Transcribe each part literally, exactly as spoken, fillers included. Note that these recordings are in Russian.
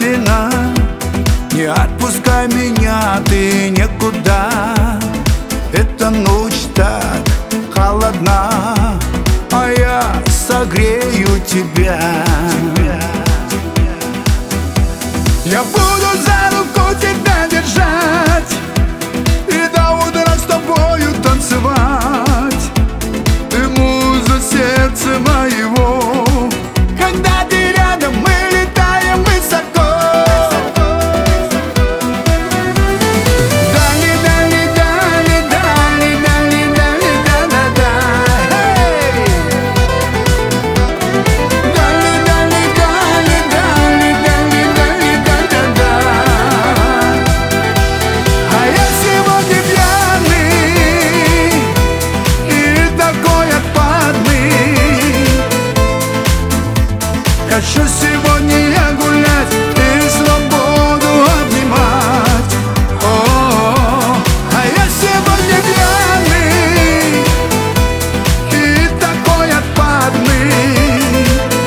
вина. Не отпускай меня ты никуда. Эта ночь так холодна, а я согрею тебя. Я буду за руку тебя держать и до утра с тобою танцевать. Ты муза сердца моего, когда ты рядом, мы летаем высоко. Дали, дали, дали, дали, дали, дали, да-да-да. Дали, дали, дали, дали, дали, дали, да-да-да. А я сегодня пьяный и такой отпадный. Хочу сегодня я гулять и свободу обнимать. О-о-о. А я сегодня пьяный и такой отпадный.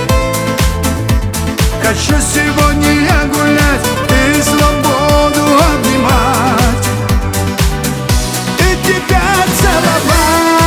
Хочу сегодня я гулять и свободу обнимать и тебя целовать.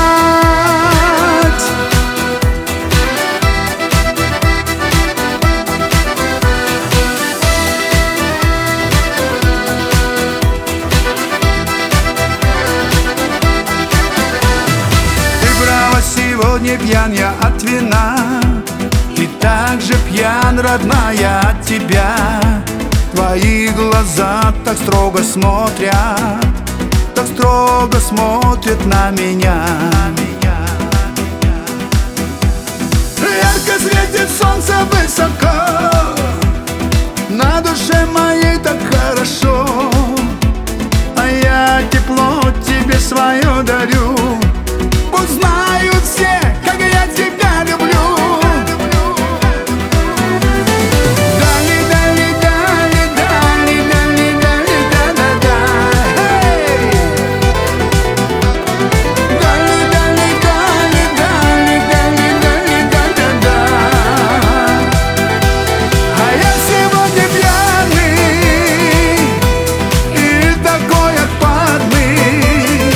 Сегодня пьян я от вина, и так же пьян, родная, от тебя. Твои глаза так строго смотрят, так строго смотрят на меня. Ярко светит солнце высоко, на душе моей так хорошо, а я тепло тебе свое дарю. Пусть знают все, как я тебя люблю. Дали, дали, дали, дали, дали, дали, да-да-да. Дали, дали, дали, дали, дали, дали, да-да-да. А я сегодня пьяный и такой отпадный.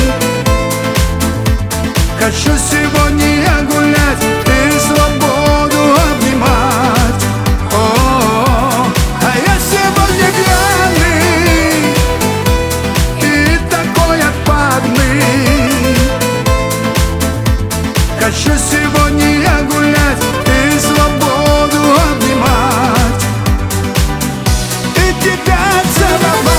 Хочу сегодня я гулять и свободу обнимать. О-о-о. А я сегодня пьяный и такой отпадный. Хочу сегодня я гулять и свободу обнимать и тебя целовать.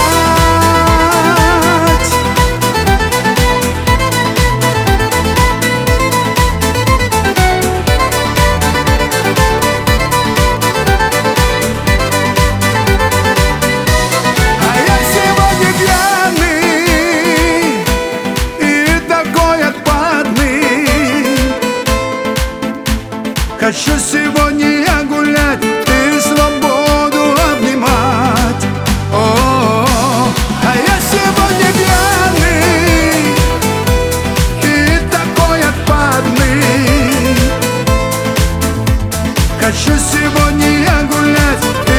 Хочу сегодня я гулять и свободу обнимать. О-о-о. А я сегодня пьяный и такой отпадный. Хочу сегодня я гулять